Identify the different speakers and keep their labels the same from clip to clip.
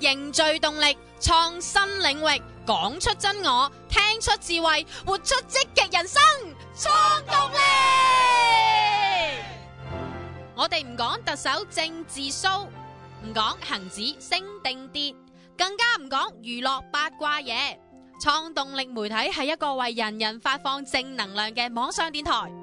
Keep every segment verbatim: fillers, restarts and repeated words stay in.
Speaker 1: 凝聚動力，創新領域，講出真我，聽出智慧，活出積極人生，創動力。我哋唔講特首政治騷，唔講恒指升定跌，更加唔講娛樂八卦嘢。創動力媒體係一個為人人發放正能量嘅網上電台。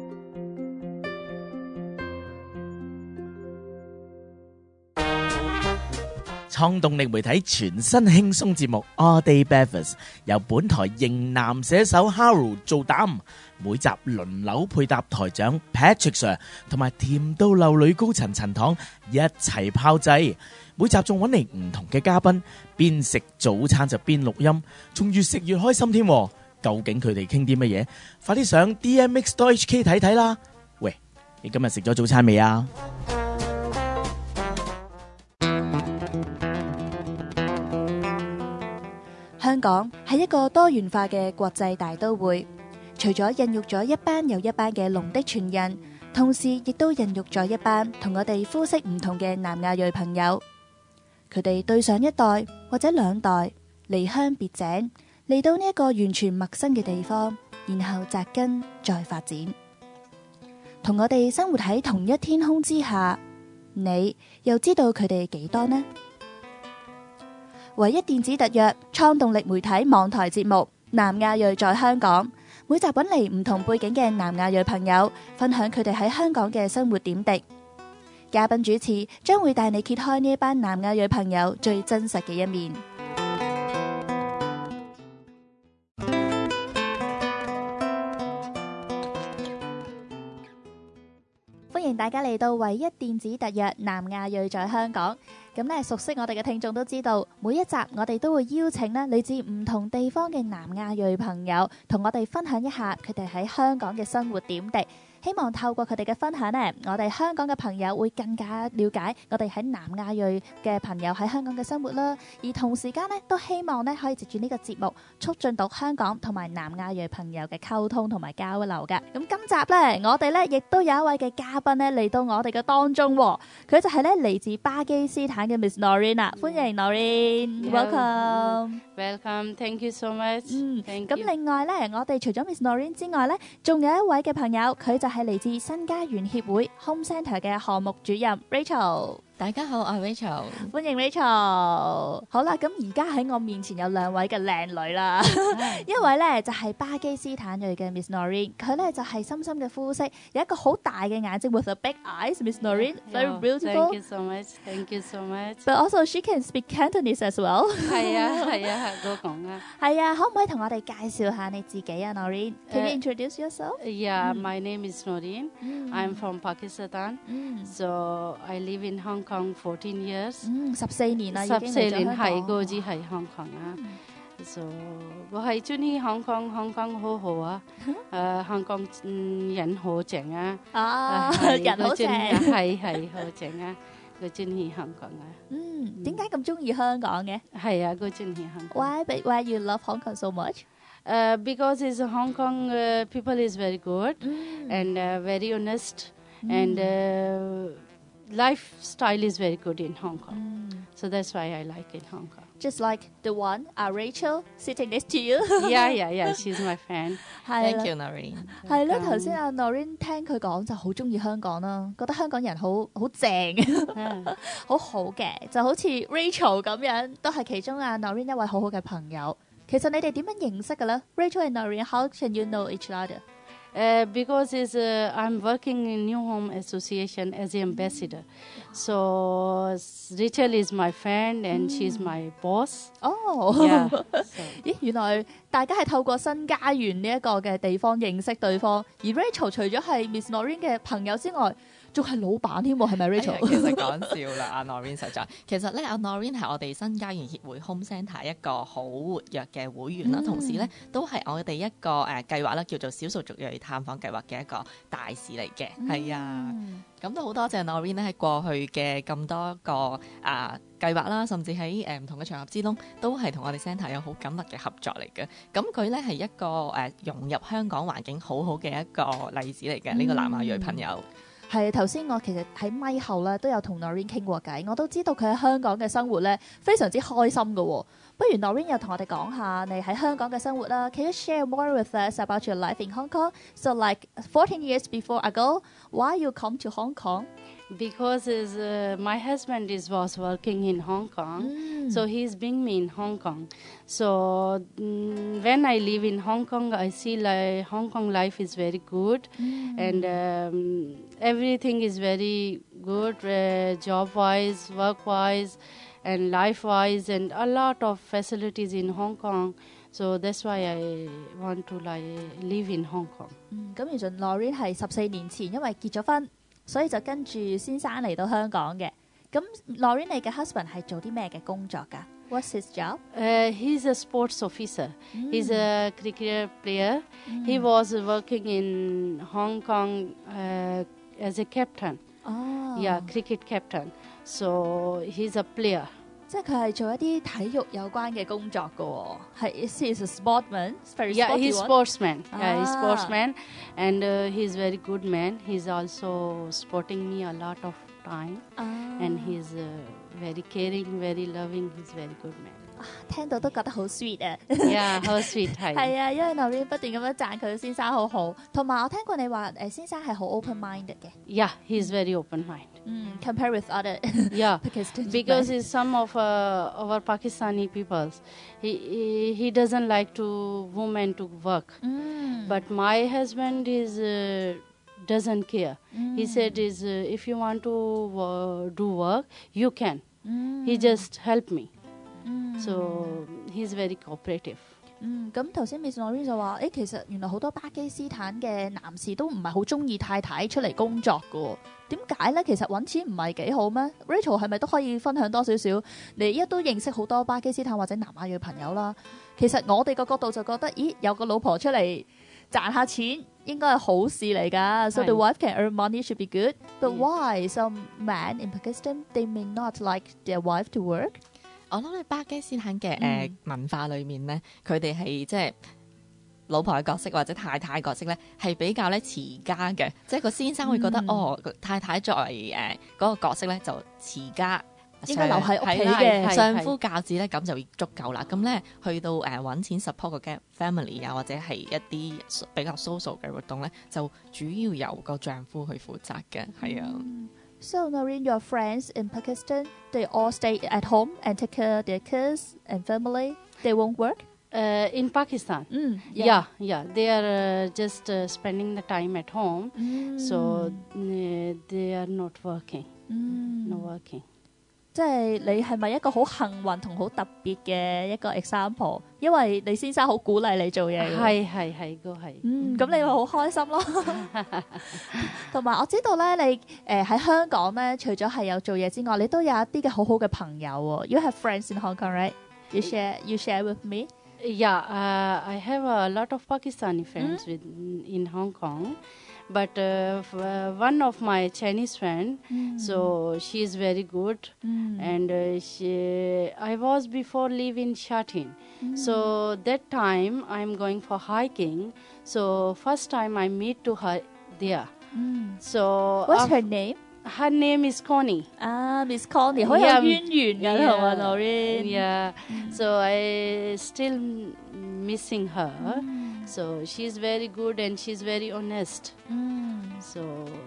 Speaker 2: 創動力媒體全新輕鬆節目 All Day Breakfast 由本台型男寫手 Harold 做膽，每集輪流配搭台長 Patrick Sir 同埋甜到流女高層陳糖一齊炮製，每集仲揾嚟唔同嘅嘉賓，邊食早餐就邊錄音，仲越食越開心添。究竟佢哋傾啲乜嘢？快啲上 D M X dot H K 睇睇啦！喂，你今日食咗早餐未啊？
Speaker 3: 香港係一個多元化嘅國際大都會，除咗孕育咗一班又一班嘅龍的傳人，同時亦都孕育咗一班同我哋膚色唔同嘅南亞裔朋友。佢哋對上一代或者兩代離鄉別井，嚟到呢一個完全陌生嘅地方，然後扎根再發展，同我哋生活喺同一天空之下，你又知道佢哋幾多呢？唯一電子特約創動力媒體網台節目《南亞裔在香港》，每集揾嚟唔同背景嘅南亞裔朋友，分享佢哋喺香港嘅生活點滴。嘉賓主持將會帶你揭開呢一班南亞裔朋友最真實嘅一面。歡迎大家嚟到唯一電子特約《南亞裔在香港》。咁咧，熟悉我哋嘅聽眾都知道，每一集我哋都會邀請咧嚟自唔同地方嘅南亞裔朋友，同我哋分享一下佢哋喺香港嘅生活點滴。希望透過佢哋嘅分享呢，我哋香港嘅朋友會更加了解我哋喺南亞裔嘅朋友喺香港嘅生活啦。而同時間呢，都希望呢可以藉住呢個節目，促進到香港同埋南亞裔朋友嘅溝通同埋交流嘅。咁今集呢，我哋呢亦都有一位嘅嘉賓呢嚟到我哋嘅當中，佢就係呢嚟自巴基斯坦嘅 Miss Noreen 啦。歡迎 Noreen，welcome。
Speaker 4: Welcome，thank you so much。
Speaker 3: 嗯，
Speaker 4: thank
Speaker 3: 咁
Speaker 4: you。
Speaker 3: 另外呢，我哋除咗 Miss Noreen 之外呢，仲有一位嘅朋友，佢就係嚟自新家園協會 Home Centre 嘅項目主任 Rachel。
Speaker 5: 大家好，我係 Rachel，
Speaker 3: 歡迎 Rachel。好啦，咁而家喺我面前有兩位嘅靚女啦，一位咧就係巴基斯坦裔嘅 Miss Noreen， 佢咧就係深深嘅膚色，有一個好大嘅眼睛 with a big eyes。Miss Noreen very beautiful。
Speaker 4: Thank you so much。Thank you so much。
Speaker 3: But also she can speak Cantonese as well。
Speaker 4: 係啊係啊，都講啊。
Speaker 3: 係啊，可唔可以同我哋介紹下你自己啊 Noreen？Can you introduce yourself？
Speaker 4: Yeah， my name is Noreen。I'm from Pakistan。So I live in Hong Kong fourteen years。
Speaker 3: 嗯，十四年啦，已經嚟咗香港。
Speaker 4: 十四年係嗰時係香港啊。So 我係中意香港，香港好好啊。誒，香港嗯人好正啊。
Speaker 3: 啊，人好正。
Speaker 4: 係係好正啊。我中意香港啊。
Speaker 3: 嗯，點解咁中意香港嘅？
Speaker 4: 係啊，我中意香港。
Speaker 3: Why why you love Hong Kong so much?
Speaker 4: Uh, because it's Hong Kong uh, people is very good and uh, very honest and uh, lifestyle is very good in Hong Kong. So that's why I like in Hong Kong.
Speaker 3: Just like the one, uh, Rachel sitting next to you.
Speaker 4: Yeah, yeah, yeah. She's my friend.
Speaker 5: Thank you, Noreen。
Speaker 3: 係啦，頭先阿 Noreen 聽佢講就好中意香港啦，覺得香港人好好正，好好嘅，就好似 Rachel 咁樣，都係其中阿 Noreen 一位好好嘅朋友。其實你哋點樣認識嘅咧 ？Rachel and Noreen, how can you know each other?
Speaker 4: Uh, because is uh, I'm working in New Home Association as an ambassador. So Rachel is my friend and she's my boss.
Speaker 3: 哦，
Speaker 4: Yeah, so.
Speaker 3: 咦，原來大家係透過新家園呢一個嘅地方認識對方，而 Rachel 除咗係 Miss Noreen 嘅朋友之外，仲係老闆添喎，係咪 Rachel？、
Speaker 5: 哎、其實講笑啦，阿 Noreen 實在，其實咧阿 Noreen 係我哋新家園協會 Home Centre 一個好活躍嘅會員啦，嗯、同時咧都係我哋一個誒、呃、計劃啦，叫做少數族裔探訪計劃嘅一個大使嚟嘅，係、嗯、啊，咁都好多謝 Noreen 咧喺過去嘅咁多個啊、呃、計劃啦，甚至喺誒唔同嘅場合之中，都係同我哋 Centre 有好緊密嘅合作嚟嘅。咁佢咧係一個誒、呃、融入香港環境好好嘅一個例子嚟嘅，呢、嗯、個南亞裔朋友。
Speaker 3: 係頭先我其實喺咪後咧都有同 Noreen 傾過偈，我都知道佢喺香港嘅生活咧非常之開心㗎喎。不如 Noreen 又同我哋講下你喺香港嘅生活啦。Can you share more with us about your life in Hong Kong? So like fourteen years before ago, why you come to Hong Kong?
Speaker 4: Because is, uh, my husband is was working in Hong Kong,
Speaker 3: Mm.
Speaker 4: so he's bring me in Hong Kong. So mm, when I live in Hong Kong, I see like Hong Kong life is very good, and um, everything is very good, uh, job wise, work wise, and life wise, and a lot of facilities in Hong Kong. So that's why I want to like live in Hong Kong.
Speaker 3: 嗯，咁原來 Noreen 係十四年前因為結咗婚，所以就跟住先生嚟到香港嘅。咁 Noreen 你嘅 husband 係做啲咩嘅工作㗎？What's his job?
Speaker 4: Uh, he's a sports officer. He's a cricket player. He was working in Hong Kong uh, as a captain.
Speaker 3: 哦，
Speaker 4: Yeah, cricket captain. So he's a player.
Speaker 3: 即係佢係做一啲體育有關嘅工作㗎喎。係 he's a sportsman, very
Speaker 4: Yeah,
Speaker 3: sporty
Speaker 4: he's
Speaker 3: one.
Speaker 4: sportsman. Yeah, he's
Speaker 3: Ah.
Speaker 4: sportsman, and uh, he's very good man. He's also supporting me a lot of time,
Speaker 3: 啊
Speaker 4: and he's uh, very caring, very loving. He's very good man.
Speaker 3: 聽到都覺得好 sweet 啊！
Speaker 4: Yeah, how sweet. 係。
Speaker 3: 係啊，因為 Noreen 不斷咁樣讚佢先生好好，同埋我聽過你話誒先生係好 open minded 嘅。
Speaker 4: Yeah, he's very open mind.
Speaker 3: 嗯 compare with other
Speaker 4: Yeah.
Speaker 3: Pakistani
Speaker 4: Because
Speaker 3: men.
Speaker 4: it's some of uh, our Pakistani peoples, he, he he doesn't like to women to work.
Speaker 3: 嗯
Speaker 4: But my husband is uh, doesn't care. He said is uh, if you want to uh, do work, you can.
Speaker 3: 嗯
Speaker 4: He just help me.
Speaker 3: 嗯
Speaker 4: So he's very cooperative.
Speaker 3: 嗯，咁頭先 Miss Noreen 就話：，誒其實原來好多巴基斯坦嘅男士都唔係好中意太太出嚟工作嘅喎。點解咧？其實揾錢唔係幾好咩 ？Rachel 係咪都可以分享多少少？你一都認識好多巴基斯坦或者南亞裔朋友啦。其實我哋個角度就覺得，咦，有個老婆出嚟賺下錢應該係好事嚟㗎。So the
Speaker 4: 係
Speaker 3: wife can earn money should be good. But
Speaker 4: Yeah.
Speaker 3: why some men in Pakistan they may not like their wife to work?
Speaker 5: 我諗喺巴基斯坦嘅誒、
Speaker 3: 嗯
Speaker 5: 呃文化裏面咧，佢哋係即係老婆嘅角色或者太太角色咧，係比較咧持家嘅，即係個先生會覺得、
Speaker 3: 嗯
Speaker 5: 哦，太太作為誒嗰、個角色咧就持家。
Speaker 3: 應該留喺屋企
Speaker 5: 係啦
Speaker 3: 嘅
Speaker 4: 係
Speaker 5: 相夫教子咧，咁就足夠啦。咁咧去到誒揾、錢 support 個 family 啊，或者係一啲比較 social 嘅活動咧，就主要由個丈夫去負責嘅，係啊。
Speaker 3: So Noreen, your friends in Pakistan, they all stay at home and take care of their kids and family. They won't work.
Speaker 4: Uh, in Pakistan.
Speaker 3: 嗯
Speaker 4: Yeah, yeah. They are uh, just uh, spending the time at home.
Speaker 3: 嗯
Speaker 4: So uh, they are not working.
Speaker 3: 嗯
Speaker 4: No working.
Speaker 3: 即係你係咪一個好幸運同好特別嘅一個 example？因為你先生好鼓勵你做嘢嘅。
Speaker 4: 係係係個係。
Speaker 3: 嗯，咁你咪好開心咯。同埋我知道咧，你誒喺香港咧，除咗係有做嘢之外，你都有一啲嘅好好嘅朋友喎。You have friends in Hong Kong, right? You share, you share with me.
Speaker 4: Yeah, uh, I have a lot of Pakistani friends with in Hong Kong, but uh, f- uh, one of my Chinese friend, so she is very good, and uh, she, I was before live in Shatin, so that time I'm going for hiking. So first time I meet to her there. So
Speaker 3: What's
Speaker 4: af-
Speaker 3: her name?
Speaker 4: her name is Connie.
Speaker 3: 啊，Miss Connie，好有
Speaker 4: Yeah,
Speaker 3: 淵源㗎，同埋 Noreen。
Speaker 4: Yeah. So I still missing her. So she's very good and she's very honest.
Speaker 3: 嗯
Speaker 4: So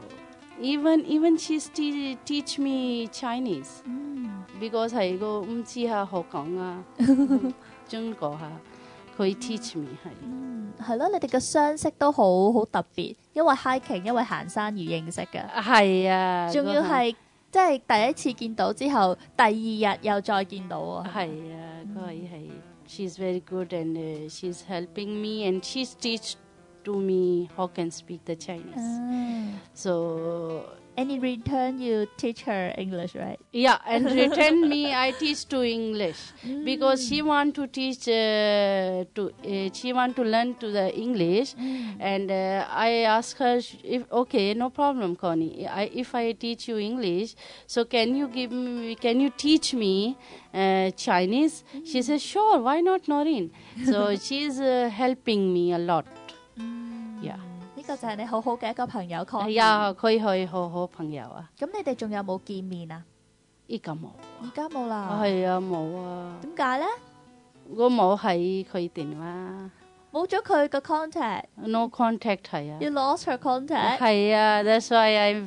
Speaker 4: even even she's te- teach me Chinese
Speaker 3: 嗯
Speaker 4: because 係個唔知下學講啊，中國下佢 teach me 係。
Speaker 3: 嗯，係咯，你哋嘅相識都好好特別，因為 hiking，因為行山而認識嘅。
Speaker 4: 係啊，
Speaker 3: 仲要係即係第一次見到之後，第二日又再見到啊！
Speaker 4: 係啊，佢係 she's very good and uh, she's helping me and she's teach to me how can speak the Chinese.
Speaker 3: 嗯
Speaker 4: So
Speaker 3: And in return, you teach her English, right?
Speaker 4: yeah, and return me I teach to English because she want to teach uh, to uh, she want to learn to the English, and uh, I ask her if okay, no problem, Connie. I, if I teach you English, so can you give me, can you teach me uh, Chinese? She says sure, why not, Noreen? So she's uh, helping me a lot. Yeah.
Speaker 3: 呢個個就係你好好嘅一個朋友 Connie。
Speaker 4: 係啊，佢係好好朋友啊。
Speaker 3: 咁你哋仲有冇見面啊？
Speaker 4: 依家冇，
Speaker 3: 而家冇啦。
Speaker 4: 係啊，冇啊。
Speaker 3: 點解咧？
Speaker 4: 我冇喺佢電話
Speaker 3: 冇咗佢個 contact。
Speaker 4: ，no contact 係啊。
Speaker 3: You lost her contact。
Speaker 4: 係啊 ，that's why I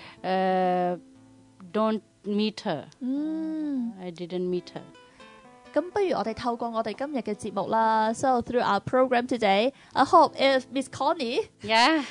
Speaker 4: uh, don't meet her.
Speaker 3: 嗯，
Speaker 4: I didn't meet her.
Speaker 3: 咁不如我哋透過我哋今日嘅節目啦。So through our program today, I hope if Miss Connie
Speaker 4: Yeah.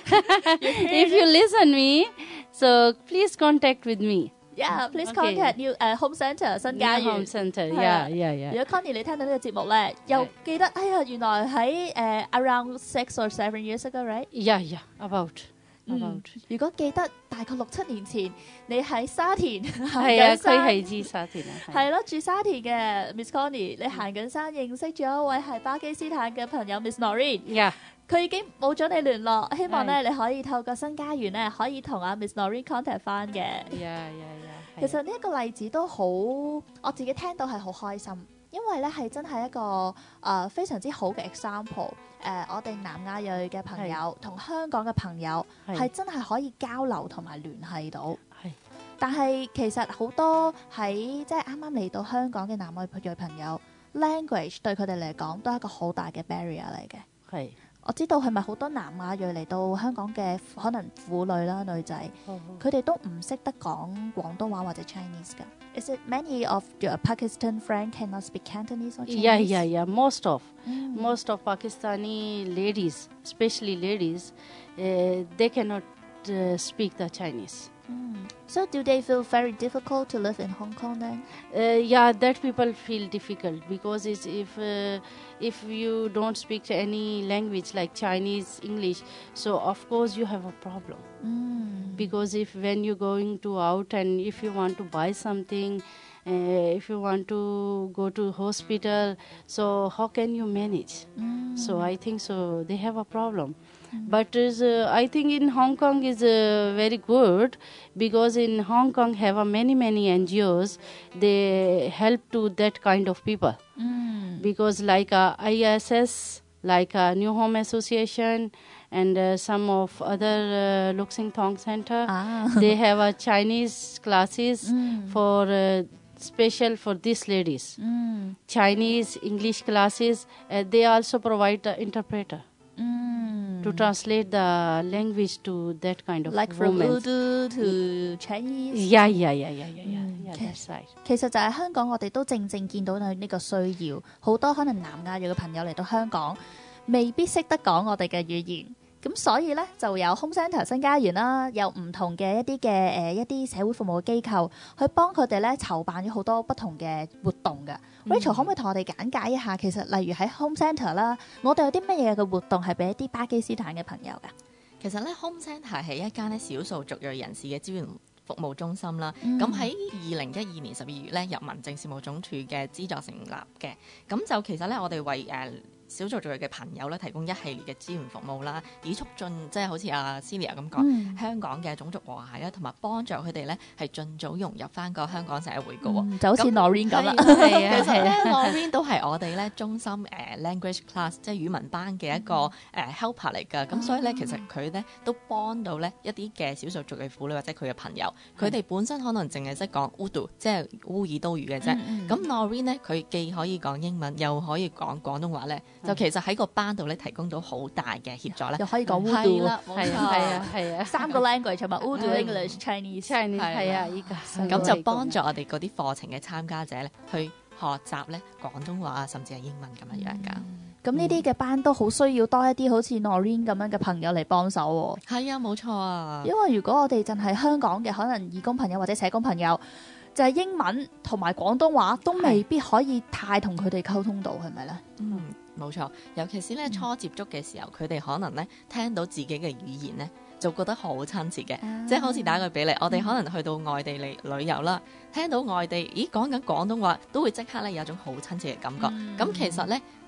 Speaker 4: If you listen me, so please contact with me.
Speaker 3: Yeah, please
Speaker 4: Okay.
Speaker 3: contact you 誒 Home Centre 新家
Speaker 4: Home
Speaker 3: 園。
Speaker 4: Center.
Speaker 3: 係啊
Speaker 4: Yeah, yeah,
Speaker 3: 如
Speaker 4: yeah.
Speaker 3: 果 Connie 你聽到呢個節目咧，又記得哎呀，原來喺誒 around six or seven years ago, right？
Speaker 4: Yeah, yeah. About,
Speaker 3: 嗯
Speaker 4: about.
Speaker 3: 如果記得大概六七年前，你喺沙田行
Speaker 4: 係啊，
Speaker 3: 緊山，
Speaker 4: 佢係知沙田啊。係
Speaker 3: 係咯，住沙田嘅 Miss Connie，你行緊山認識咗一位係巴基斯坦嘅朋友 Miss Noreen。
Speaker 4: Yeah.
Speaker 3: 佢已經冇咗你聯絡，希望咧你可以透過新家園咧，可以同阿 Miss Noreen contact 翻嘅。
Speaker 4: Yeah, yeah, yeah.
Speaker 3: 其實呢一個例子都好，我自己聽到係好開心，因為咧係真係一個誒、呃、非常之好嘅 example。誒、呃，我哋南亞裔嘅朋友同香港嘅朋友係
Speaker 4: 係
Speaker 3: 真係可以交流同埋聯繫到。
Speaker 4: 係
Speaker 3: 但係其實好多喺即係啱啱嚟到香港嘅南亞裔朋友，language 對佢哋嚟講都係一個好大嘅 barrier 嚟嘅。
Speaker 4: 係。
Speaker 3: 我知道係咪好多南亞裔嚟到香港嘅可能婦女啦、女仔，
Speaker 4: 好好
Speaker 3: 佢哋都唔識得講廣東話或者 Chinese 㗎。Is it many of your Pakistan friend cannot speak Cantonese or Chinese?
Speaker 4: Yeah, yeah, yeah. Most of,
Speaker 3: 嗯
Speaker 4: most of Pakistani ladies, especially ladies, uh, they cannot uh, speak the Chinese.
Speaker 3: 嗯 So do they feel very difficult to live in Hong Kong then?
Speaker 4: Uh, yeah, that people feel difficult because it's, if uh, if you don't speak any language like Chinese, English, so of course you have a problem.
Speaker 3: 嗯
Speaker 4: Because if when you're going to out and if you want to buy something, uh, if you want to go to hospital, so how can you manage?
Speaker 3: 嗯
Speaker 4: So I think so they have a problem. But is, uh, I think in Hong Kong is uh, very good because in Hong Kong have a many many N G Os. They help to that kind of people
Speaker 3: 嗯
Speaker 4: because like uh, I S S, like uh, New Home Association, and uh, some of other uh, Luk Sing Thong Center.
Speaker 3: 啊
Speaker 4: They have a Chinese classes
Speaker 3: 嗯
Speaker 4: for uh, special for these ladies.
Speaker 3: 嗯
Speaker 4: Chinese English classes. Uh, they also provide the interpreter
Speaker 3: 嗯
Speaker 4: to translate the language to that kind of
Speaker 3: Like from
Speaker 4: women.
Speaker 3: Urdu to Chinese.
Speaker 4: Yeah, yeah, yeah, yeah, yeah, yeah.
Speaker 3: Mm,
Speaker 4: yeah
Speaker 3: okay.
Speaker 4: that's right.
Speaker 3: 其實就係香港，我哋都正正見到呢呢個需要，好多可能南亞裔嘅朋友嚟到香港，未必識得講我哋嘅語言，咁所以呢，就有 Home Centre 新家園啦，有唔同嘅一啲嘅誒一啲社會服務嘅機構去幫佢哋咧籌辦咗好多不同嘅活動嘅。Rachel 可唔可以同我哋簡介一下？其實例如喺 Home Centre 啦，我哋有啲乜嘢嘅活動係俾一啲巴基斯坦嘅朋友㗎？
Speaker 5: 其實咧 Home Centre 係一間咧少數族裔人士嘅資源服務中心啦。
Speaker 3: 嗯
Speaker 5: 咁喺二零一二年十二月咧，由民政事務總署嘅資助成立嘅。咁就其實咧，我哋為誒、呃少數族裔嘅朋友咧，提供一系列嘅資源服務啦，以促進即係好似阿 Celia 咁講，
Speaker 3: 嗯
Speaker 5: 香港嘅種族和諧啦，同埋幫助佢哋咧係盡早融入翻個香港社會嘅喎。
Speaker 3: 嗯就好似
Speaker 5: 咁
Speaker 3: Noreen 咁啦。
Speaker 4: 係啊
Speaker 5: 其實咧 Noreen 都係我哋咧中心誒、呃 language class 即係語文班嘅一個誒、呃 helper 嚟㗎。咁所以咧，其實佢咧都幫到咧一啲嘅少數族裔婦女或者佢嘅朋友，佢哋本身可能淨係識講 Urdu，即係烏爾都語嘅啫。
Speaker 3: 嗯嗯
Speaker 5: 咁 Noreen 咧，佢既可以講英文，又可以講廣東話咧，就其實喺個班度咧提供到好大嘅協助咧。
Speaker 3: 又可以講
Speaker 5: 係
Speaker 3: Urdu，
Speaker 5: 啦，冇錯
Speaker 4: 係啊，係啊，係啊。
Speaker 3: 三個 language 係咪 Urdu、
Speaker 4: 係
Speaker 3: English、Chinese。
Speaker 4: Chinese
Speaker 5: 係
Speaker 4: 係啊，依家
Speaker 5: 咁就幫助我哋嗰啲課程嘅參加者咧，去學習咧廣東話，甚至係英文咁樣樣㗎。
Speaker 3: 咁呢啲嘅班都好需要多一啲好似 Noreen 咁樣嘅朋友嚟幫手喎。
Speaker 5: 係啊，冇錯啊。
Speaker 3: 因為如果我哋淨係香港嘅可能義工朋友或者社工朋友，就係、英文同埋廣東話都未必可以太同佢哋溝通到，係咪咧？
Speaker 5: 嗯，冇錯。尤其是咧初接觸嘅時候，佢哋可能咧聽到自己嘅語言咧，就覺得好親切嘅。
Speaker 3: 啊
Speaker 5: 即係好似打個比例，我哋可能去到外地嚟旅遊啦，聽到外地咦講緊廣東話，都會即刻咧有種好親切嘅感覺。咁、
Speaker 3: 嗯
Speaker 5: 其實咧，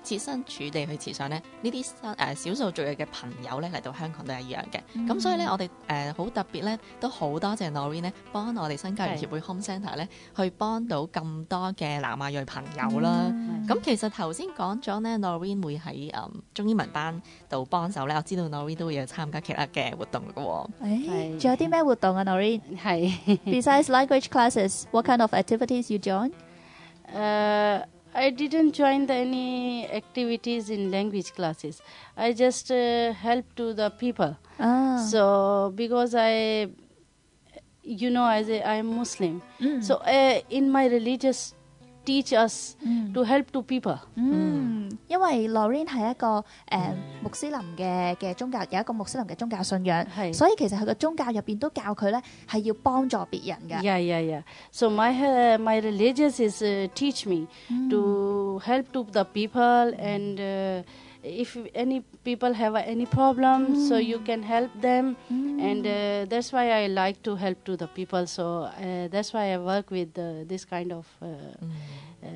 Speaker 5: 設身處地去設想咧，呢啲誒少數族裔嘅朋友咧嚟到香港都係一樣嘅。咁、嗯、所以咧，我哋誒好特別咧，都好多謝 Noreen 咧，幫我哋新家園協會 Home Centre 咧，去幫到咁多嘅南亞裔朋友啦。咁、嗯、其實頭先講咗咧 ，Noreen 會喺誒、嗯、中英文班度幫手咧，我知道 Noreen 都會有參加其他嘅活動嘅喎。
Speaker 3: 誒，仲有啲咩活動啊 Noreen？
Speaker 4: 係
Speaker 3: Besides language classes, what kind of activities you join?
Speaker 4: Uh, I didn't join the, any activities in language classes. I just uh, help to the people.
Speaker 3: Ah.
Speaker 4: So because I, you know, as a, I'm Muslim,
Speaker 3: Mm.
Speaker 4: so uh, in my religious teach us
Speaker 3: Mm.
Speaker 4: to help to people.
Speaker 3: 嗯，因為 Noreen 係一個誒、呃、穆斯林嘅嘅宗教，有一個穆斯林嘅宗教信仰，
Speaker 4: 係
Speaker 3: 所以其實佢個宗教入邊都教佢咧係要幫助別人㗎。
Speaker 4: Yeah, yeah, yeah. So my uh, my religious is uh, teach me to help to the people, and uh, if any people have any problem, so you can help them, and uh, that's why I like to help to the people. So uh, that's why I work with uh, this kind of uh, uh,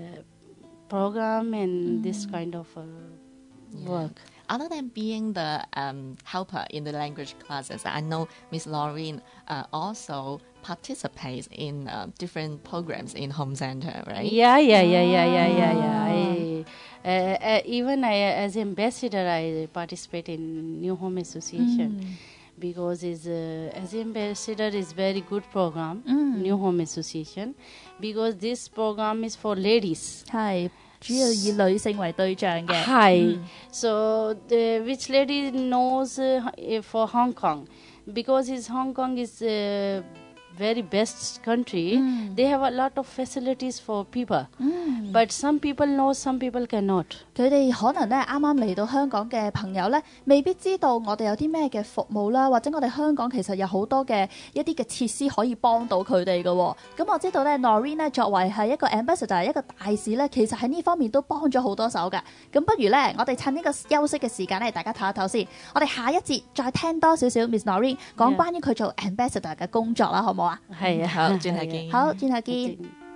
Speaker 4: program and this kind of uh, work.
Speaker 5: Other than being the um, helper in the language classes, I know Miss Noreen uh, also participates in uh, different programs in Home Centre, right?
Speaker 4: Yeah, yeah, yeah, yeah, yeah, yeah, yeah. I, uh, uh, even I, as ambassador, I participate in New Home Association because is uh, as ambassador is very good program, New Home Association, because this program is for ladies.
Speaker 3: 係主要以女性為對象嘅。
Speaker 4: Hi. So the, which lady knows uh, for Hong Kong, because is Hong Kong is uh, very best country. They have a lot of facilities for people, but some people know, some people cannot.
Speaker 3: 佢哋可能咧啱啱嚟到香港嘅朋友咧，未必知道我哋有啲咩嘅服務啦，或者我哋香港其實有好多嘅一啲嘅設施可以幫到佢哋嘅喎。咁我知道咧 Noreen 咧作為係一個 ambassador 一個大使咧，其實喺呢方面都幫咗好多手㗎。咁不如咧，我哋趁呢個休息嘅時間咧，大家唞一唞先。我哋下一節再聽多少少 Miss Noreen 講關於佢做 ambassador 嘅工作啦，好唔好啊？
Speaker 4: 係啊，
Speaker 5: 好，轉頭見。
Speaker 3: 好，轉頭見。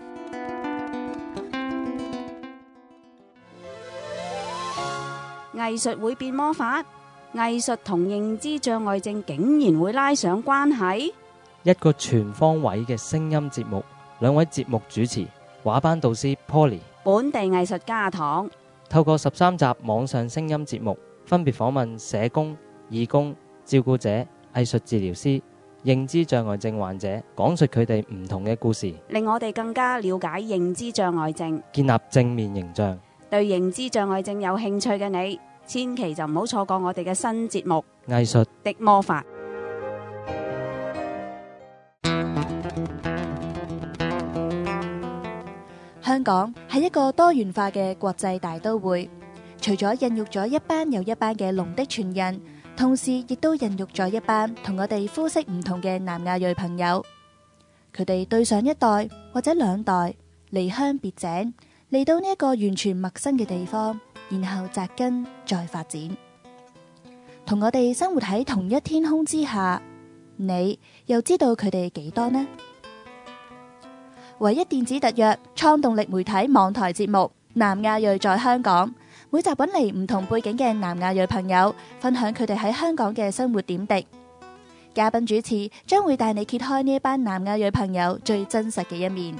Speaker 6: 藝術會變魔法，藝術同認知障礙症竟然會拉上關係。
Speaker 7: 一個全方位嘅聲音節目，兩位節目主持畫班導師 Polly，
Speaker 6: 本地藝術家唐，
Speaker 7: 透過十三集網上聲音節目，分別訪問社工、義工、照顧者、藝術治療師、認知障礙症患者，講述佢哋唔同嘅故事，
Speaker 6: 令我哋更加了解認知障礙症，
Speaker 7: 建立正面形象。
Speaker 6: 對認知障礙症有興趣嘅你，千祈就唔好錯過我哋嘅新節目《
Speaker 7: 藝術
Speaker 6: 的魔法》。
Speaker 3: 香港係一個多元化嘅國際大都會，除咗孕育咗一班又一班嘅龍的傳人，同時亦都孕育咗一班同我哋膚色唔同嘅南亞裔朋友。佢哋對上一代或者兩代離鄉別井，嚟到呢一個完全陌生嘅地方，然後扎根再發展，同我哋生活喺同一天空之下，你又知道佢哋幾多呢？唯一電子特約創動力媒體網台節目《南亞裔在香港》，每集揾嚟唔同背景嘅南亞裔朋友，分享佢哋喺香港嘅生活點滴。嘉賓主持將會帶你揭開呢一班南亞裔朋友最真實嘅一面。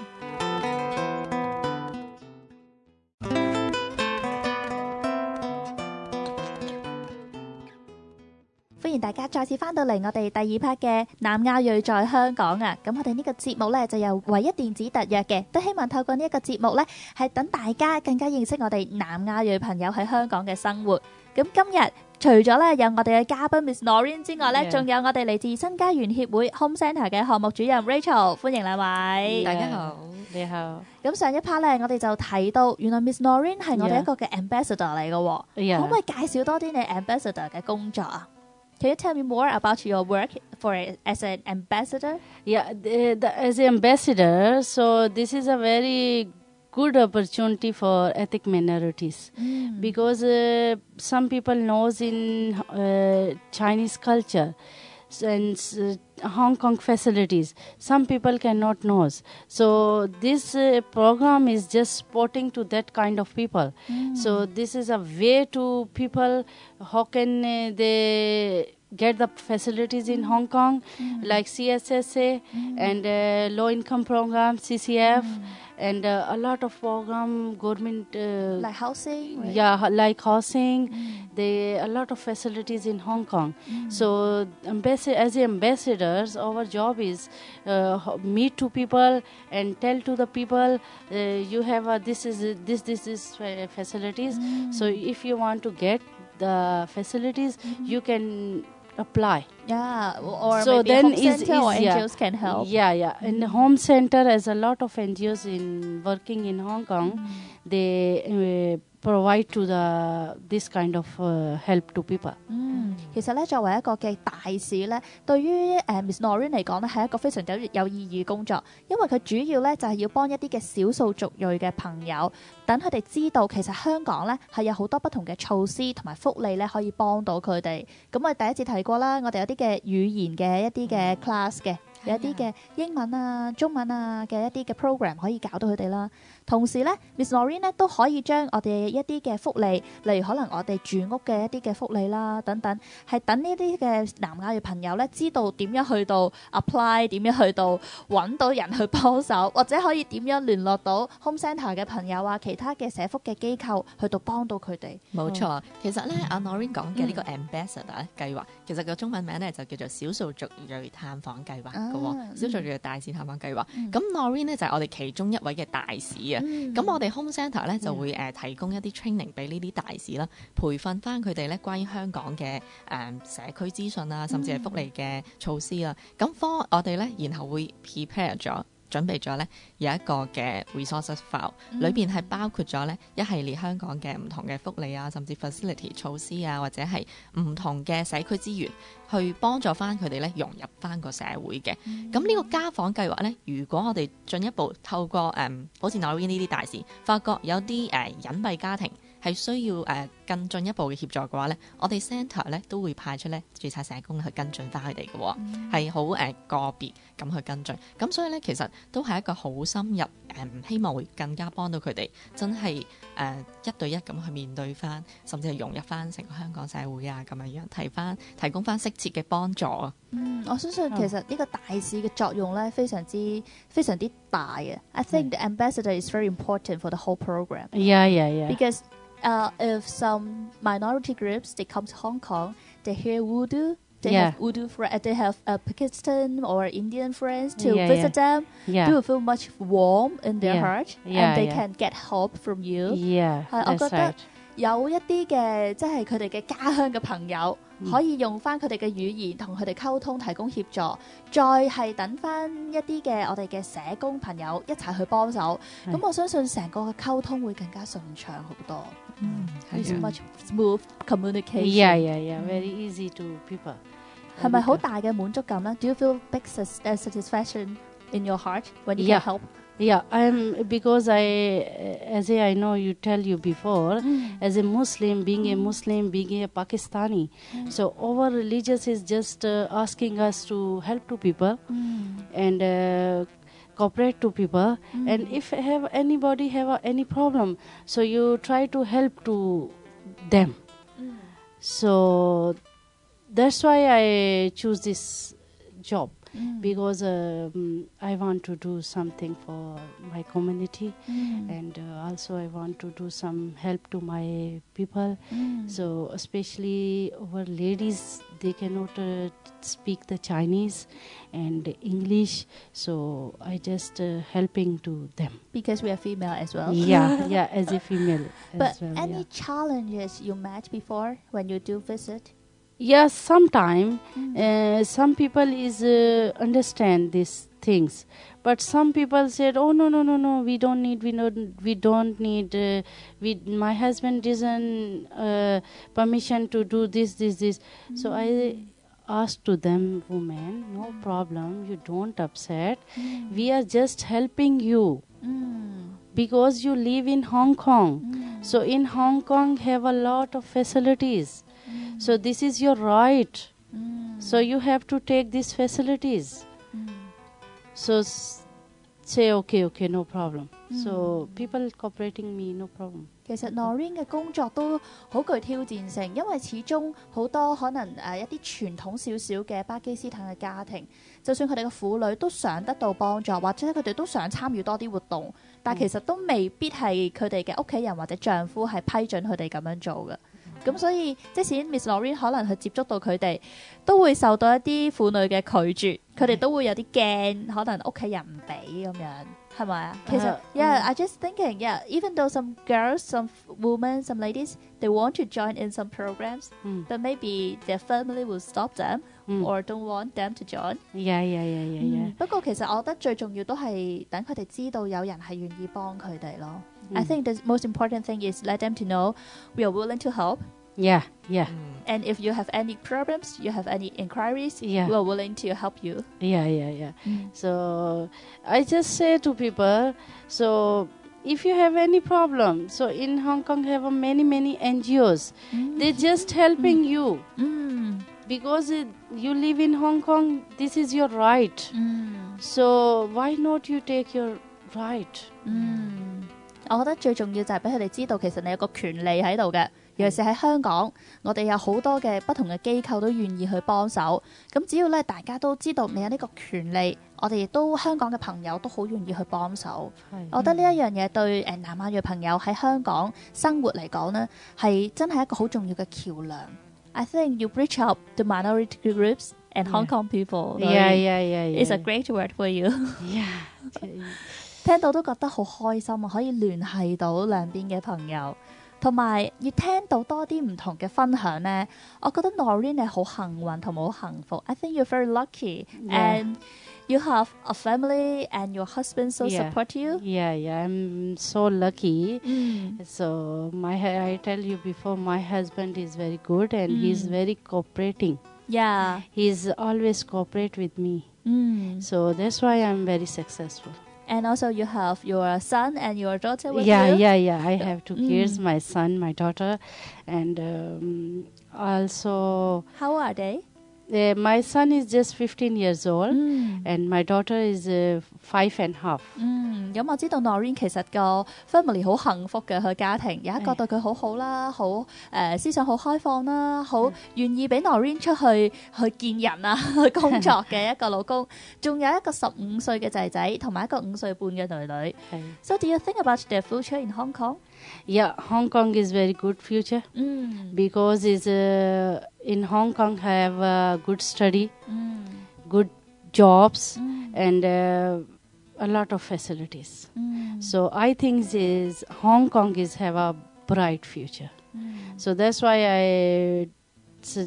Speaker 3: 歡迎大家再次翻到嚟我哋第二 part 嘅南亞裔在香港啊！咁我哋呢個節目呢，就由唯一電子特約嘅，都希望透過呢一個節目呢，係等大家更加認識我哋南亞裔朋友喺香港嘅生活。咁今日除咗呢有我哋嘅嘉賓 Miss Noreen 之外呢，仲
Speaker 4: Yeah.
Speaker 3: 有我哋嚟自新家園協會 Home Centre 嘅項目主任 Rachel， 歡迎兩位。
Speaker 5: 大家好，
Speaker 4: 你好。
Speaker 3: 咁上一 part 呢，我哋就睇到原來 Miss Noreen 係我哋一個嘅 ambassador 嚟嘅喎，
Speaker 4: Yeah.
Speaker 3: 可唔可以介紹多啲你 ambassador 嘅工作啊？Can you tell me more about your work for as an ambassador?
Speaker 4: Yeah, the, the, as an ambassador, so this is a very good opportunity for ethnic minorities because uh, some people knows in uh, Chinese culture. and uh, Hong Kong facilities. Some people cannot know. So this uh, program is just supporting to that kind of people.
Speaker 3: Mm.
Speaker 4: So this is a way to people how can uh, they get the facilities in Hong Kong,
Speaker 3: Mm.
Speaker 4: like C S S A
Speaker 3: Mm.
Speaker 4: and uh, low income program, C C F,
Speaker 3: Mm.
Speaker 4: and uh, a lot of program government. Uh,
Speaker 3: Like housing, right?
Speaker 4: yeah, ho- like housing.
Speaker 3: Mm.
Speaker 4: They a lot of facilities in Hong Kong.
Speaker 3: Mm.
Speaker 4: So, ambassador, as ambassadors, our job is uh, ho- meet to people and tell to the people, uh, you have a, this is a- this this is fa- facilities.
Speaker 3: Mm.
Speaker 4: So, if you want to get the facilities,
Speaker 3: Mhm.
Speaker 4: you can apply.
Speaker 3: Yeah, o- or
Speaker 4: So
Speaker 3: maybe
Speaker 4: then
Speaker 3: home
Speaker 4: is-
Speaker 3: center or
Speaker 4: is- yeah.
Speaker 3: N G Os can help.
Speaker 4: Yeah, yeah. And the home center has a lot of N G Os in working in Hong Kong.
Speaker 3: Mm.
Speaker 4: They uh, provide to the this kind of uh, help to people.
Speaker 3: 嗯，其實咧，作為一個嘅大使咧，對於誒、呃 Miss Noreen 嚟講咧，係一個非常有有意義嘅工作，因為佢主要咧就係、是、要幫一啲嘅少數族裔嘅朋友，等佢哋知道其實香港咧係有好多不同嘅措施同埋福利咧可以幫到佢哋。咁我哋第一次提過啦，我哋有啲嘅語言嘅一啲嘅 class 嘅。有一啲嘅英文啊、中文啊嘅一啲嘅 program 可以搞到佢哋啦。同時咧 ，Miss Noreen 咧都可以將我哋一啲嘅福利，例如可能我哋住屋嘅一啲嘅福利啦，等等，係等呢啲嘅南亞裔朋友咧知道點樣去到 apply， 點樣去到揾到人去幫手，或者可以點樣聯絡到 home centre 嘅朋友啊，其他嘅社福嘅機構去到幫到佢哋。
Speaker 5: 冇錯，其實咧阿 Noreen 講嘅呢個 ambassador 計劃，其實個中文名咧就叫做少數族裔探訪計劃嘅喎，
Speaker 3: 啊
Speaker 5: 少數族裔大使探訪計劃。
Speaker 3: 嗯
Speaker 5: 咁 Noreen 咧就係我哋其中一位嘅大使啊。
Speaker 3: 嗯
Speaker 5: 咁我哋 Home Centre 咧就會誒提供一啲 training 俾呢啲大使啦，培訓翻佢哋咧關於香港嘅誒社區資訊啊，甚至係福利嘅措施啊。咁科我哋咧，然後會 prepare 咗。準備咗咧有一個嘅 resources file，裏邊係包括咗咧一系列香港嘅唔同嘅福利啊，甚至 facility 措施啊，或者係唔同嘅社區資源，去幫助翻佢哋咧融入翻個社會嘅。咁呢、個家訪計劃咧，如果我哋進一步透過誒、嗯，好似 Noreen 呢啲大使，發覺有啲誒、呃、隱蔽家庭係需要誒、呃、更進一步嘅協助嘅話咧，我哋 centre 咧都會派出咧註冊社工去跟進翻佢哋嘅喎，係好誒個別咁去跟進。咁所以咧，其實都係一個好深入誒、呃，希望會更加幫到佢哋，真係誒、呃、一對一咁去面對翻，甚至係融入翻成個香港社會啊咁樣樣，提翻提供翻適切嘅幫助啊！
Speaker 3: 嗯，我相信其實呢個大使嘅作用咧，非常之非常之大嘅。I think the ambassador is very important for the whole program
Speaker 4: Yeah, yeah, yeah.
Speaker 3: because uh, if some minority groups they come to Hong Kong, they hear Urdu. They
Speaker 4: Yeah.
Speaker 3: have Urdu fr- uh, they have uh, Pakistan or Indian friends to
Speaker 4: Yeah,
Speaker 3: visit them.
Speaker 4: Yeah.
Speaker 3: They will feel much warm in their
Speaker 4: Yeah.
Speaker 3: heart,
Speaker 4: Yeah,
Speaker 3: and they
Speaker 4: yeah.
Speaker 3: can get help from you.
Speaker 4: Yeah,
Speaker 3: 係，我
Speaker 4: that's
Speaker 3: 覺得
Speaker 4: right.
Speaker 3: 有一啲嘅即係佢哋嘅家鄉嘅朋友，
Speaker 4: 嗯
Speaker 3: 可以用翻佢哋嘅語言同佢哋溝通，提供協助，再係等翻一啲嘅我哋嘅社工朋友一齊去幫手。咁
Speaker 4: 係
Speaker 3: 我相信成個嘅溝通會更加順暢好多。嗯
Speaker 5: 係
Speaker 3: ，It's
Speaker 5: 啊
Speaker 3: much smooth communication。
Speaker 4: Yeah, yeah, yeah. Very easy to people.
Speaker 3: 係咪好大嘅滿足感咧？Do you feel big sus- uh, satisfaction in your heart when you
Speaker 4: Yeah.
Speaker 3: can help？
Speaker 4: Yeah, I'm because I, as I know you tell you before, as a Muslim, being a Muslim, being a Pakistani, so our religious is just uh, asking us to help to people and uh, cooperate to people. And if have anybody have uh, any problem, so you try to help to them. So that's why I choose this job. Because um, I want to do something for my community, and uh, also I want to do some help to my people. So especially our ladies, they cannot uh, speak the Chinese and English, so I just uh, helping to them.
Speaker 3: Because we are female as well.
Speaker 4: Yeah, yeah, as a female.
Speaker 3: But
Speaker 4: as well,
Speaker 3: any
Speaker 4: yeah.
Speaker 3: challenges you met before when you do visit?
Speaker 4: Yes, sometime uh, some people is uh, understand these things, but some people said, "Oh no, no, no, no, we don't need, we don't, we don't need. Uh, we, my husband doesn't uh, permission to do this, this, this." So I asked to them, "Women, no problem. You don't upset. We are just helping you." Because you live in Hong Kong, so in Hong Kong have a lot of facilities. So this is your right. So you have to take these facilities. So s- say okay, okay, no problem. So people cooperating me, no problem.
Speaker 3: 其實 Noreen 嘅工作都好具挑戰性，因為始終好多可能誒、呃、一啲傳統少少嘅巴基斯坦嘅家庭，就算佢哋嘅婦女都想得到幫助，或者佢哋都想參與多啲活動，但其實都未必係佢哋嘅屋企人或者丈夫係批准佢哋咁樣做嘅。咁所以即使 Miss Noreen 可能去接觸到佢哋，都會受到一啲婦女嘅拒絕，佢哋都會有啲驚，可能屋企人唔俾咁樣。係咪啊？其實、
Speaker 4: Uh,
Speaker 3: yeah,
Speaker 4: mm.
Speaker 3: I just thinking, yeah, even though some girls, some women, some ladies, they want to join in some programs,
Speaker 4: Mm.
Speaker 3: but maybe their family will stop them
Speaker 4: Mm.
Speaker 3: or don't want them to join.
Speaker 4: Yeah, yeah, yeah, yeah, yeah.
Speaker 3: 不過其實我覺得最重要都係等佢哋知道有人係願意幫佢哋咯。I think the most important thing is let them to know we are willing to help.
Speaker 4: Yeah, yeah,
Speaker 3: And if you have any problems, you have any inquiries,
Speaker 4: Yeah.
Speaker 3: we are willing to help you.
Speaker 4: yeah, yeah, yeah. So I just say to people, so if you have any problem, so in Hong Kong have a many, many N G Os. They're just helping you.
Speaker 3: 嗯
Speaker 4: Because it, you live in Hong Kong, this is your right.
Speaker 3: 嗯
Speaker 4: So why not you take your right?
Speaker 3: 嗯，我覺得最重要就係俾佢哋知道，其實你有個權利喺度嘅。尤其是喺香港，我哋有好多嘅不同嘅機構都願意去幫手。咁只要咧大家都知道你有呢個權利，我哋亦都香港嘅朋友都好願意去幫手。我覺得呢一樣嘢對誒南亞裔朋友喺香港生活嚟講呢，係真係一個好重要嘅橋梁。I think you reach out to minority groups and Hong Kong people.
Speaker 4: Yeah, yeah, yeah, yeah.
Speaker 3: It's a great word for you.
Speaker 4: Yeah.
Speaker 3: 聽到都覺得好開心啊！可以聯繫到兩邊嘅朋友，同埋要聽到多啲唔同嘅分享呢。我覺得 Noreen 係好幸運同埋好幸福。I think you're very lucky
Speaker 4: Yeah.
Speaker 3: and you have a family and your husband so
Speaker 4: Yeah.
Speaker 3: support you.
Speaker 4: Yeah, yeah, I'm so lucky.
Speaker 3: 嗯
Speaker 4: So my hu- I tell you before, my husband is very good and he's very cooperating.
Speaker 3: ，Yeah，
Speaker 4: He's always cooperate with me.
Speaker 3: 嗯
Speaker 4: So that's why I'm very successful.
Speaker 3: ，and also you have your son and your daughter with
Speaker 4: Yeah,
Speaker 3: you.
Speaker 4: yeah, yeah. I have two kids,
Speaker 3: Mm.
Speaker 4: my son, my daughter, and um, also
Speaker 3: How are they?
Speaker 4: uh, my son is just fifteen years old
Speaker 3: 嗯
Speaker 4: and my daughter is uh, five and a half.
Speaker 3: 嗯，咁我知道 Noreen 其實個 family 好幸福嘅，佢家庭有一個對佢好好啦，好誒、呃思想好開放啦，好願意俾 Noreen 出去去見人啊，去工作嘅一個老公，仲有一個十五歲嘅仔仔，同埋一個五歲半嘅女女。So do you think about their future in Hong Kong?
Speaker 4: Yeah, Hong Kong is very good future
Speaker 3: 嗯
Speaker 4: because is uh, in Hong Kong have uh, good study,
Speaker 3: 嗯
Speaker 4: good jobs,
Speaker 3: 嗯
Speaker 4: and uh, a lot of facilities.
Speaker 3: 嗯
Speaker 4: So I think is Hong Kong is have a bright future.
Speaker 3: 嗯
Speaker 4: So that's why I s-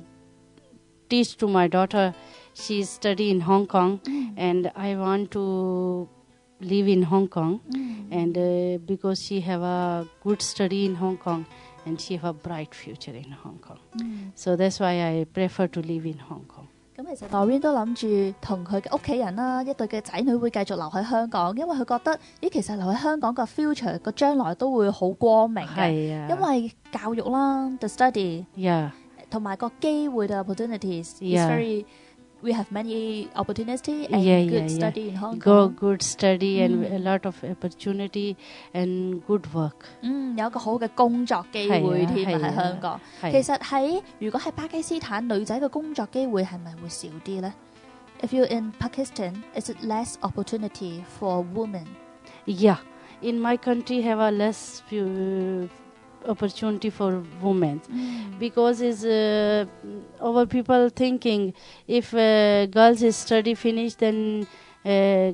Speaker 4: teach to my daughter. She study in Hong Kong, and I want to live in Hong Kong,
Speaker 3: 嗯
Speaker 4: and uh, because she have a good study in Hong Kong, and she have a bright future in Hong Kong.
Speaker 3: 嗯
Speaker 4: So that's why I prefer to live in Hong Kong.
Speaker 3: 咁其實 Noreen 都諗住同佢嘅屋企人啦，一對嘅仔女會繼續留喺香港，因為佢覺得咦，其實留喺香港個 future 個將來都會好光明嘅，
Speaker 4: 係啊
Speaker 3: 因為教育啦，the study
Speaker 4: Yeah,
Speaker 3: 同埋個機會嘅 opportunities is
Speaker 4: Yeah.
Speaker 3: very we have many opportunity and
Speaker 4: Yeah,
Speaker 3: good
Speaker 4: yeah, yeah.
Speaker 3: study in Hong
Speaker 4: go
Speaker 3: Kong。
Speaker 4: good study and
Speaker 3: Mm.
Speaker 4: a lot of opportunity and good work.
Speaker 3: 嗯，有一個好嘅工作機會添啊
Speaker 4: 係啊
Speaker 3: 喺香港。
Speaker 4: 係
Speaker 3: 其實喺如果喺巴基斯坦女仔嘅工作機會係咪會少啲呢？ If you're in Pakistan, is it less opportunity for women?
Speaker 4: Yeah, in my country have a less few opportunity for women because is uh, our people thinking if uh, girls is study finished then uh,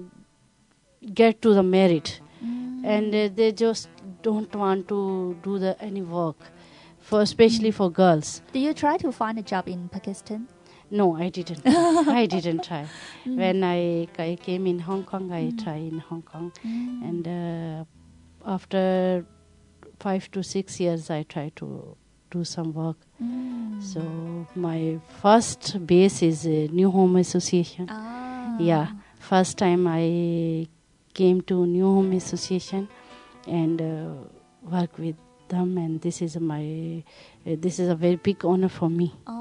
Speaker 4: get to the merit and uh, they just don't want to do the any work for especially for girls.
Speaker 3: Do you try to find a job in Pakistan?
Speaker 4: No, I didn't. I didn't try. When I, I came in Hong Kong, I tried in Hong Kong, and uh, after five to six years, I tried to do some work. So my first base is uh, New Home Association.
Speaker 3: Ah.
Speaker 4: Yeah, first time I came to New Home Association and uh, work with them, and this is my uh, this is a very big honor for me.
Speaker 3: Oh,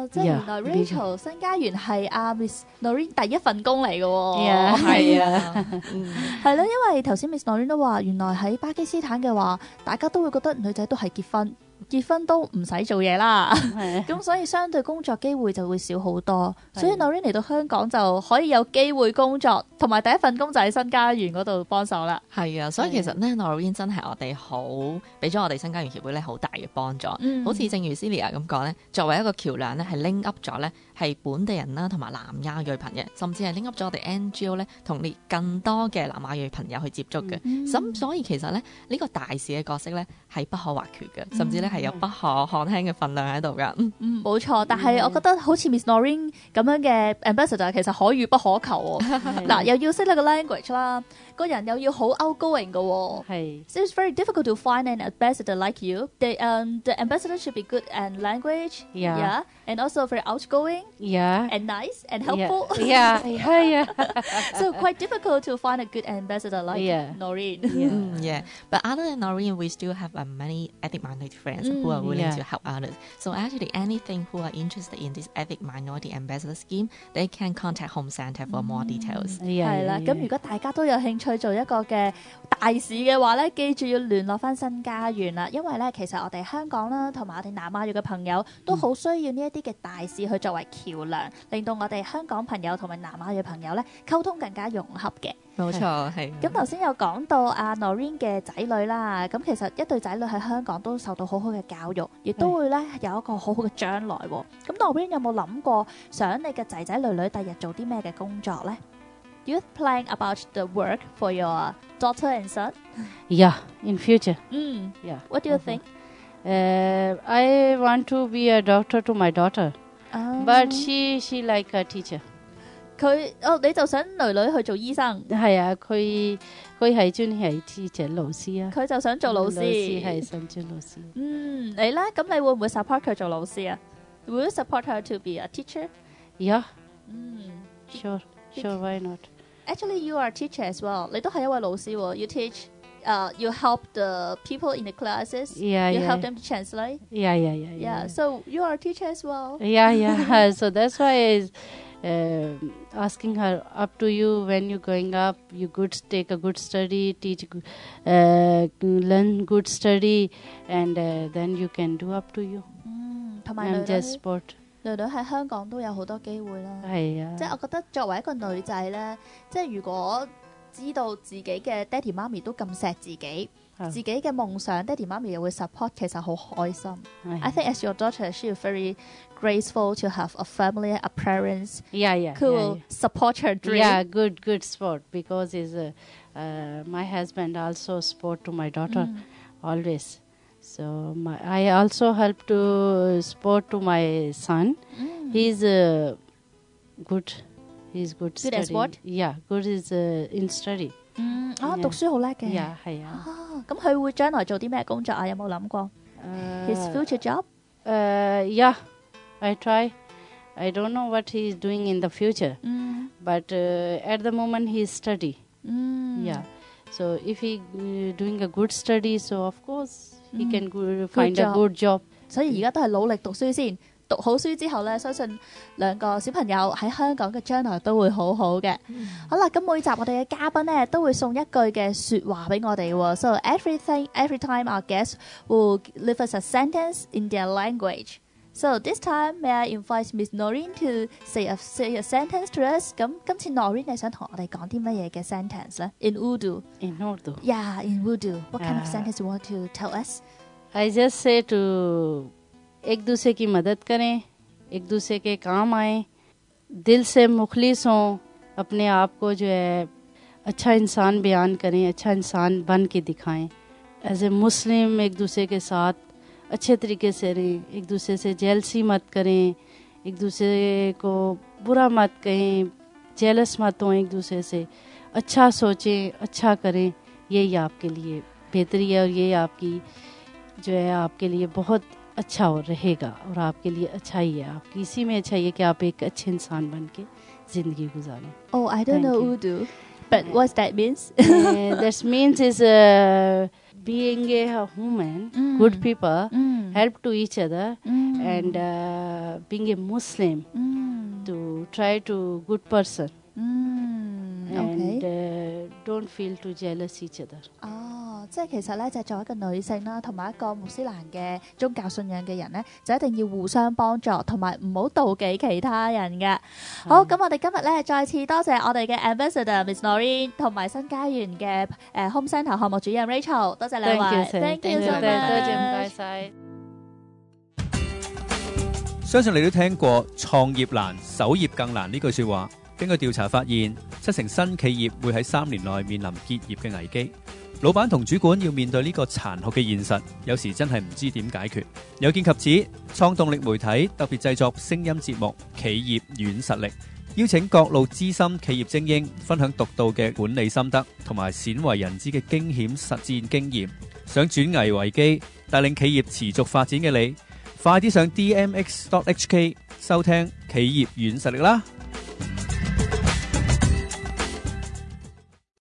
Speaker 3: 哦，即係原來
Speaker 4: Yeah,
Speaker 3: Rachel 新家園係阿 Miss Noreen 第一份工嚟嘅喎。
Speaker 4: Yeah.
Speaker 5: 係啊，
Speaker 3: 係咯，因為頭先 Miss Noreen 都話，原來喺巴基斯坦嘅話，大家都會覺得女仔都係結婚，結婚都唔使做嘢啦，咁所以相對工作機會就會少好多。所以 Noreen 嚟到香港就可以有機會工作，同埋第一份工就喺新家園嗰度幫手啦。
Speaker 5: 係啊，所以其實咧 Noreen 真係我哋好俾咗我哋新家園協會咧好大嘅幫助。
Speaker 3: 嗯
Speaker 5: 好似正如 Celia 咁講咧，作為一個橋梁咧，係 link up 咗咧係本地人啦，同埋南亞裔朋友，甚至係 link up 咗我哋 N G O 咧，同列更多嘅南亞裔朋友去接觸嘅。咁、所以其實咧呢、呢個大使嘅角色咧係不可或缺嘅，甚至咧係有不可看輕嘅份量喺度噶。嗯
Speaker 3: 嗯，冇錯，但係我覺得好似 Miss Noreen 咁樣嘅 ambassador 其實可遇不可求喎。嗱，又要識呢個 language 啦，個人又要好 outgoing 嘅喎。
Speaker 4: 係
Speaker 3: So it's very difficult to find an ambassador like you. The um the ambassador should be good at language,
Speaker 4: Yeah.
Speaker 3: yeah, and also very outgoing
Speaker 4: yeah
Speaker 3: and nice and helpful.
Speaker 4: yeah yeah yeah
Speaker 3: So quite difficult to find a good ambassador like
Speaker 4: Yeah.
Speaker 3: Noreen.
Speaker 4: yeah
Speaker 5: Mm, yeah, but other than Noreen, we still have uh, many ethnic minority friends who are willing
Speaker 4: yeah.
Speaker 5: to help others. So actually, anything who are interested in this ethnic minority ambassador scheme, they can contact Home Centre for more details.
Speaker 3: 係啦，咁如果大家都有興趣做一個嘅大使嘅話咧，記住要聯絡翻新家園啦，因為咧其實我哋香港啦，同埋我哋南亞裔嘅朋友都好需要呢一啲嘅大使去作為橋梁，令到我哋香港朋友同埋南亞裔朋友咧溝通更加融合嘅。
Speaker 5: 冇錯，係。
Speaker 3: 咁頭先有講到阿 Noreen 嘅仔女啦，咁其實一對仔女喺香港都受到好好嘅教育，亦都會咧有一個好好嘅將來喎。咁 Noreen 有冇諗過想你嘅仔仔女女第日做啲咩嘅工作咧？Do you plan about the work for your daughter and son?
Speaker 4: yeah in future
Speaker 3: Mm.
Speaker 4: yeah
Speaker 3: What do you think?
Speaker 4: uh, I want to be a doctor to my daughter
Speaker 3: Um,
Speaker 4: but she she like a teacher
Speaker 3: 佢哦，你就想女女去做醫生，
Speaker 4: 係啊佢佢係專係 teacher 老師啊
Speaker 3: 佢就想做老師。
Speaker 4: 老師係想做老師
Speaker 3: 嗯，你咧，咁你會唔會 support 佢做老師啊？Will you support her to be a teacher?
Speaker 4: yeah
Speaker 3: 嗯
Speaker 4: sure sure why not
Speaker 3: Actually, you are a teacher as well. 你都係一位老師喎。You teach, uh, you help the people in the classes.
Speaker 4: yeah
Speaker 3: You
Speaker 4: yeah
Speaker 3: help them to translate.
Speaker 4: yeah yeah yeah
Speaker 3: Yeah. So you are a teacher as well.
Speaker 4: yeah yeah so that's why uh, asking her up to you when you going up you good take a good study teach uh, learn good study and uh, then you can do up to you
Speaker 3: 嗯，同埋女
Speaker 4: I'm
Speaker 3: 女
Speaker 4: just sport
Speaker 3: 女女喺香港都有好多機會啦。
Speaker 4: 係啊
Speaker 3: 即係我覺得作為一個女仔咧，即係如果知道自己嘅爹哋媽咪都咁錫自己，
Speaker 4: 啊
Speaker 3: 自己嘅夢想爹哋媽咪又會 support，其實好開心。
Speaker 4: 係
Speaker 3: I think as your daughter, she is very graceful to have a family, a parents
Speaker 4: yeah yeah
Speaker 3: who
Speaker 4: yeah,
Speaker 3: will support her dream.
Speaker 4: yeah good good sport because is uh, uh, my husband also sport to my daughter
Speaker 3: Mm.
Speaker 4: always so my, I also help to sport to my son
Speaker 3: Mm.
Speaker 4: he's uh, good he's good
Speaker 3: Good at
Speaker 4: study.
Speaker 3: what?
Speaker 4: yeah good is uh, in study
Speaker 3: 嗯，啊，
Speaker 4: Yeah.
Speaker 3: 讀書好叻嘅。
Speaker 4: yeah 係啊
Speaker 3: 啊，咁佢會將來做啲咩工作啊？有冇諗過 his
Speaker 4: Uh,
Speaker 3: future job？
Speaker 4: uh, yeah I try I don't know what he is doing in the future
Speaker 3: 嗯
Speaker 4: but uh, at the moment he is study
Speaker 3: 嗯
Speaker 4: yeah so if he uh, doing a good study so of course he
Speaker 3: Mm.
Speaker 4: can go, find
Speaker 3: job.
Speaker 4: a good job
Speaker 3: 所以而家都係努力讀書先，讀好書之後咧，相信兩個小朋友喺香港嘅將來都會好好嘅。好啦，咁每集我哋嘅嘉賓咧都會送一句嘅説話俾我哋喎。So everything every time our guests will leave us a sentence in their language. So this time, may I invite Miss Noreen to say a say a sentence to us? 咁今次 Noreen 你想同我哋講啲乜嘢嘅 sentence 咧 ？In Urdu,
Speaker 4: in Urdu
Speaker 3: yeah, in Urdu. What kind of
Speaker 4: Ah.
Speaker 3: sentence you want to tell us?
Speaker 4: I just say to एक दूसरे की मदद करें एक दूसरे के काम आए दिल से मुखलिस हों अपने आप को जो है अच्छा इंसान बयान करें अच्छा इंसान बन के दिखाएं एज ए मुस्लिम एक दूसरे के साथ अच्छे तरीके से रहें एक दूसरे से जेलसी मत करें एक दूसरे को बुरा मत कहें जेलस मत हों एक दूसरे से अच्छा सोचें अच्छा करें यही आपके लिए बेहतरी है और ये आपकी जो है आपके लिए बहुत अच्छा हो रहेगा और आपके लिए अच्छा ही है आपकी इसी में अच्छा ही है कि आप एक अच्छे इंसान बन के ज़िंदगी गुजारें
Speaker 3: Oh, I don't
Speaker 4: Thank
Speaker 3: know
Speaker 4: you.
Speaker 3: Urdu, but what that means?
Speaker 4: uh, that means is uh, being a human
Speaker 3: Mm.
Speaker 4: good people
Speaker 3: Mm.
Speaker 4: help to each other,
Speaker 3: 嗯
Speaker 4: and uh, being a Muslim
Speaker 3: 嗯
Speaker 4: to try to good person
Speaker 3: 嗯
Speaker 4: and
Speaker 3: ，OK，
Speaker 4: uh, don't feel to jealous each other.
Speaker 3: 哦，即係其實咧，就係作為一個女性啦，同埋一個穆斯蘭嘅宗教信仰嘅人咧，就一定要互相幫助，同埋唔好妒忌其他人嘅。好，咁我哋今日咧再次多謝我哋嘅 Ambassador Miss Noreen 同埋新家園嘅誒 Home Centre 項目主任 Rachel，多謝兩
Speaker 4: Thank you,
Speaker 3: 位
Speaker 4: sir.
Speaker 3: ，Thank you so
Speaker 4: 多謝唔該
Speaker 3: much。
Speaker 4: 晒。
Speaker 8: 相信你都聽過創業難、守業更難呢句說話。根據調查發現，七成新企業會喺三年內面臨結業嘅危機。老闆同主管要面對呢個殘酷嘅現實，有時真係唔知點解決。有見及此，創動力媒體特別製作聲音節目《企業軟實力》，邀請各路資深企業精英分享獨到嘅管理心得同埋鮮為人知嘅驚險實戰經驗。想轉危為機，帶領企業持續發展嘅你，快啲上 D M X dot H K 收聽《企業軟實力》啦！